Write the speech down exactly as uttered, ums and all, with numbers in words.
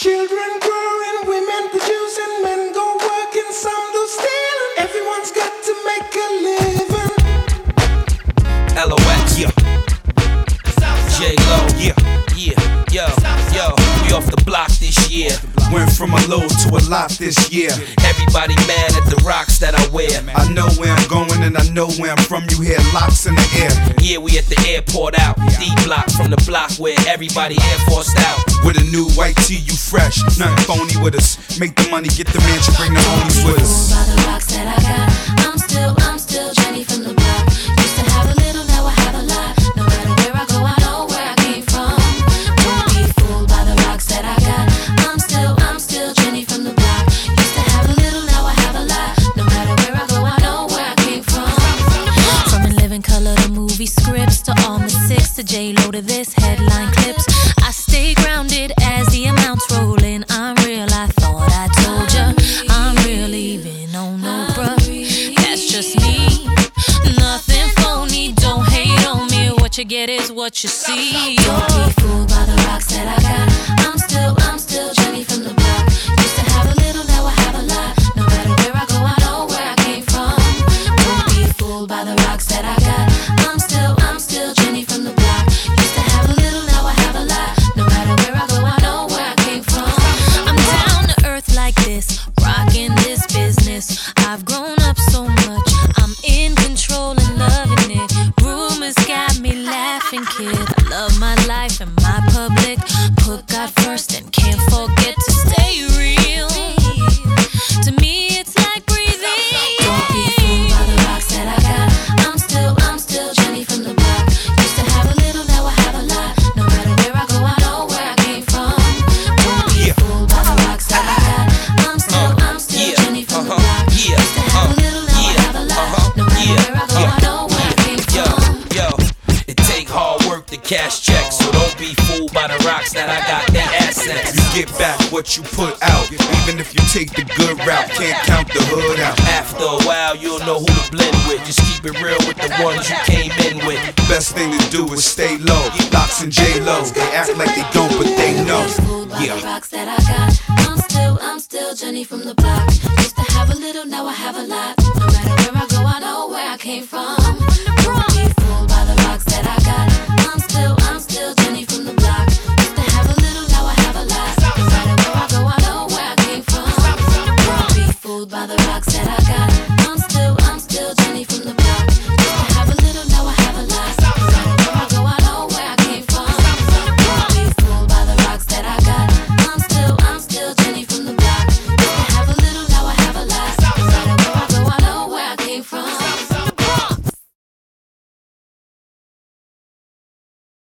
Children growing, women producing, men go working, some do stealing. Everyone's got to make a living. L O X, yeah. J-Lo, yeah, yeah, yo, yo. We off the block this year. Went from a low to a lot this year. Everybody mad at the rocks that I wear. I know where I'm going and I know where I'm from. You hear locks in the air. Yeah, we at the airport out. D-block from the block where everybody Air Forced out. With a new white tee, you fresh. Nothing phony with us. Make the money, get the mansion, bring the homies with us. By the rocks that I got, I'm still, I'm still Jenny from the block. Used to have a little, now I have a lot. No matter where I go, I know where I came from. Don't be fooled by the rocks that I got. I'm still, I'm still Jenny from the block. Used to have a little, now I have a lot. No matter where I go, I know where I came from. From In Living Color to movie scripts to all the six to J-Lo to this headline clips. I stay grounded as the amounts roll in. I'm real, I thought I told ya. I'm real even on no bruh. That's just me. Nothing phony, don't hate on me. What you get is what you see. Don't be fooled by the rocks that I got. I'm still, I'm still Jenny from the block. Used to have a little, now I have a lot. No matter where I go, I know where I came from. Don't be fooled by the rocks that I got. I'm still, I'm still Jenny from the block. Used to have a little, now I have a lot. No matter where I go, I know where I came from. I'm down to earth like this, rocking this business. I've grown up so much, I'm in control and loving it. Rumors got me laughing, kid. I love my life and my public. Put God first and can't forget to stay real. To me, it's like breathing. Don't be fooled by the rocks that I got. I'm still, I'm still Jenny from the block. Used to have a little, now I have a lot. No matter where I go, I know where I came from. Don't be fooled by the rocks that I got. I'm still, I'm still Jenny from the block. Used to have a little, now I have a lot. No matter where I go, I know where I came Yo, from. yo, it take hard work to cash checks, so don't be fooled by the rocks that I got. They assets. You get back what you put out. Even if you take the good route, can't count the hood out. After a while, you'll know who to blend with. Just keep it real with the ones you came in with. Best thing to do is stay low. Locks and J-Lo, they act like they don't, but they know. Yeah. The rocks that I got. I'm still, I'm still Jenny from the block. Used to have a little, now I have a lot. No matter where I go, I know where I came from. Don't be fooled by the rocks that I got. I'm still, I'm still Jenny from the block. Used to have a little, now I have a lot. No matter where I go, I know where I came from. Don't be fooled by the rocks that I got.